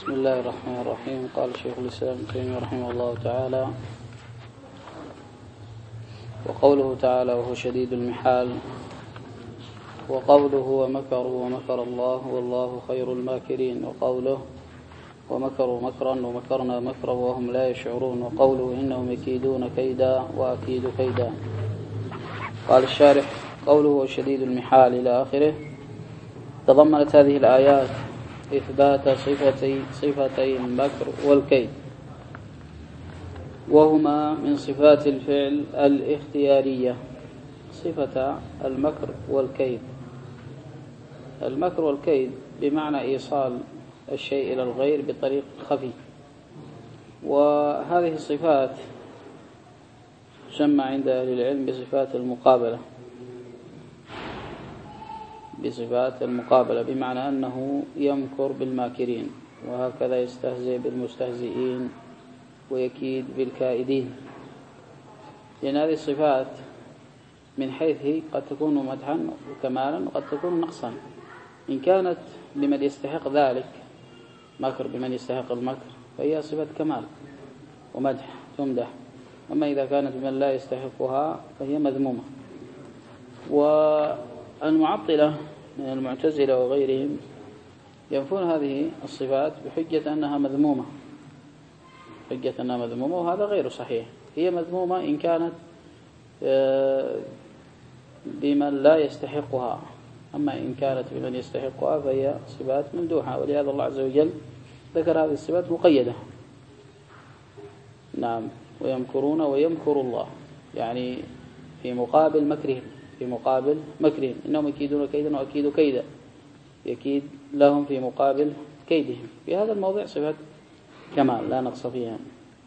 بسم الله الرحمن الرحيم. قال شيخ الإسلام ابن تيمية رحمه الله تعالى: وقوله تعالى وهو شديد المحال، وقوله ومكروا ومكر الله والله خير الماكرين، وقوله ومكروا مكرا ومكرنا مكرا وهم لا يشعرون، وقوله إنهم يكيدون كيدا وأكيد كيدا. قال الشارح: قوله وشديد المحال إلى آخره تضمنت هذه الآيات إثبات صفتي المكر والكيد، وهما من صفات الفعل الاختيارية. صفة المكر والكيد، المكر والكيد بمعنى إيصال الشيء إلى الغير بطريق خفي، وهذه الصفات تسمى عند أهل العلم بصفات المقابلة، بصفات المقابلة، بمعنى أنه يمكر بالماكرين، وهكذا يستهزئ بالمستهزئين ويكيد بالكائدين. لأن هذه الصفات من حيث هي قد تكون مدحا وكمالا وقد تكون نقصا. إن كانت لمن يستحق ذلك، مكر بمن يستحق المكر، فهي صفة كمال ومدح تمدح. أما إذا كانت بمن لا يستحقها فهي مذمومة. والمعطلة من المعتزلة وغيرهم ينفون هذه الصفات بحجة أنها مذمومة، وهذا غير صحيح. هي مذمومة إن كانت بمن لا يستحقها، أما إن كانت بمن يستحقها فهي صفات ممدوحة. ولهذا الله عز وجل ذكر هذه الصفات مقيدة. نعم، ويمكرون ويمكر الله، يعني في مقابل مكرهم، إنهم يكيدون كيدا وأكيد كيدا، يكيد لهم في مقابل كيدهم. في هذا الموضع صفة كمال لا نقص فيها.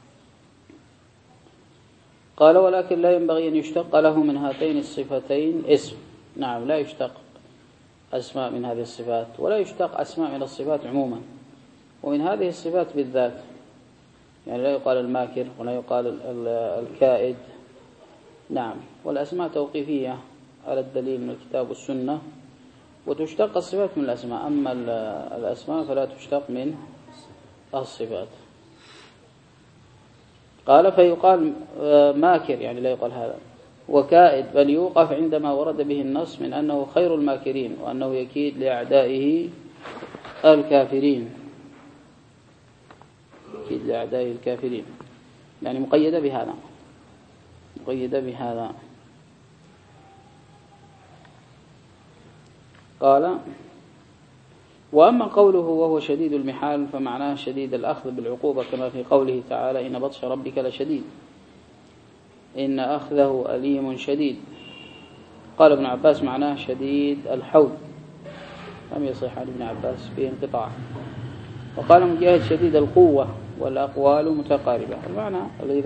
قال: ولكن لا ينبغي أن يشتق له من هاتين الصفتين اسم. نعم، لا يشتق أسماء من هذه الصفات، ولا يشتق أسماء من الصفات عموما، ومن هذه الصفات بالذات. يعني لا يقال الماكر ولا يقال الكائد. نعم، والأسماء توقيفية على الدليل من الكتاب والسنة، وتشتق الصفات من الأسماء، أما الأسماء فلا تشتق من الصفات. قال: فيقال ماكر، يعني لا يقال هذا، وكائد، بل يوقف عندما ورد به النص من أنه خير الماكرين، وأنه يكيد لأعدائه الكافرين، يكيد لأعدائه الكافرين، يعني مقيدة بهذا. قال: وأما قوله وهو شديد المحال فمعناه شديد الأخذ بالعقوبة، كما في قوله تعالى: إن بطش ربك لشديد، إن أخذه أليم شديد. قال ابن عباس معناه شديد الحول، لم يصح عن ابن عباس فيه انقطاع. وقال مجاهد شديد القوة، والأقوال متقاربة. المعنى الذي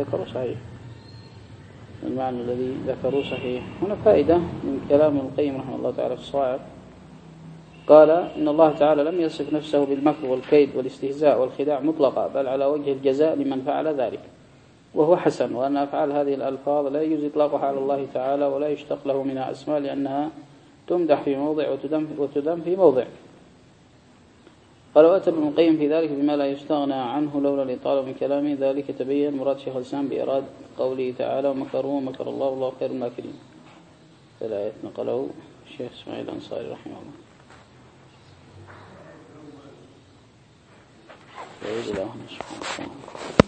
ذكروا صحيح. هنا فائدة من كلام ابن القيم رحمه الله تعالى في الصواعق. قال: إن الله تعالى لم يصف نفسه بالمكر والكيد والاستهزاء والخداع مطلقا، بل على وجه الجزاء لمن فعل ذلك، وهو حسن. وأن أفعال هذه الألفاظ لا يجوز إطلاقها على الله تعالى، ولا يشتق له منها أسماء، لأنها تمدح في موضع وتذم في موضع. قال: وأتى ابن القيم في ذلك بما لا يستغنى عنه لولا الإطالة من كلامه. ذلك تبين مراد شيخ الإسلام بإرادة قوله تعالى: ومكروا ومكر الله والله خير الماكرين. الآية نقله الشيخ إسماعيل الأنصاري رحمه الله.